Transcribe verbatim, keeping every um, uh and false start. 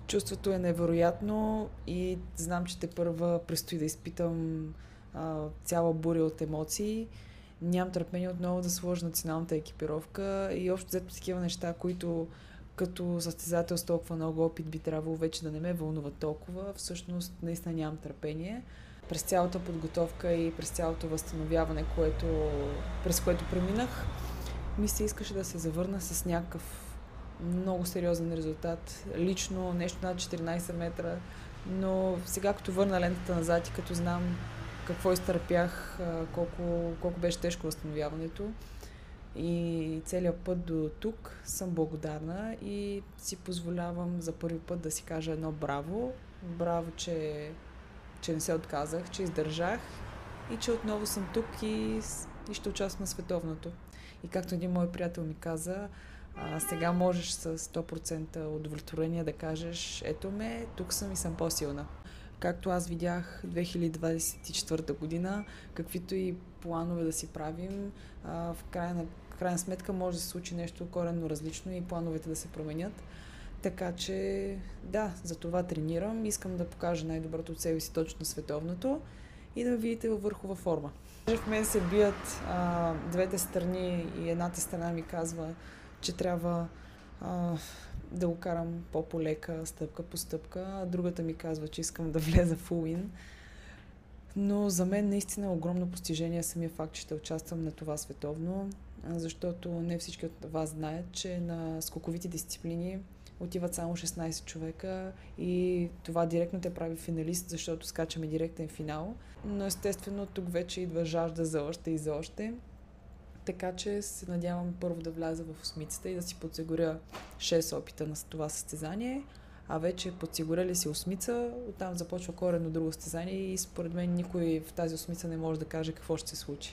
Чувството е невероятно и знам, че те първа предстои да изпитам а, цяла буря от емоции. Нямам търпение отново да сложа националната екипировка и общо взето такива неща, които като състезател с толкова много опит би трябвало вече да не ме вълнуват толкова. Всъщност наистина нямам търпение. През цялата подготовка и през цялото възстановяване, което, през което преминах, ми се искаше да се завърна с някакъв много сериозен резултат. Лично нещо над четиринайсет метра, но сега като върна лентата назад и като знам какво изтърпях, колко, колко беше тежко възстановяването и целият път до тук, съм благодарна и си позволявам за първи път да си кажа едно браво. Браво, че, че не се отказах, че издържах и че отново съм тук и, и ще участвам на световното. И както един мой приятел ми каза, а, сега можеш с сто процента удовлетворение да кажеш: ето ме, тук съм и съм по-силна. Както аз видях две хиляди двадесет и четвърта година, каквито и планове да си правим, а, в крайна, в крайна сметка може да се случи нещо коренно различно и плановете да се променят. Така че, да, за това тренирам. Искам да покажа най-доброто от себе си точно на световното и да ме видите във върхова форма. В мен се бият а, двете страни и едната страна ми казва, че трябва а, да го карам по-полека, стъпка по стъпка, а другата ми казва, че искам да влеза в уин. Но за мен наистина е огромно постижение самия факт, че ще участвам на това световно, защото не всички от вас знаят, че на скоковите дисциплини отиват само шестнайсет човека и това директно те прави финалист, защото скачаме директен финал. Но естествено тук вече идва жажда за още и за още. Така че се надявам първо да вляза в осмицата и да си подсигуря шест опита на това състезание, а вече подсигуря ли си осмица, оттам започва коренно друго състезание и според мен никой в тази осмица не може да каже какво ще се случи.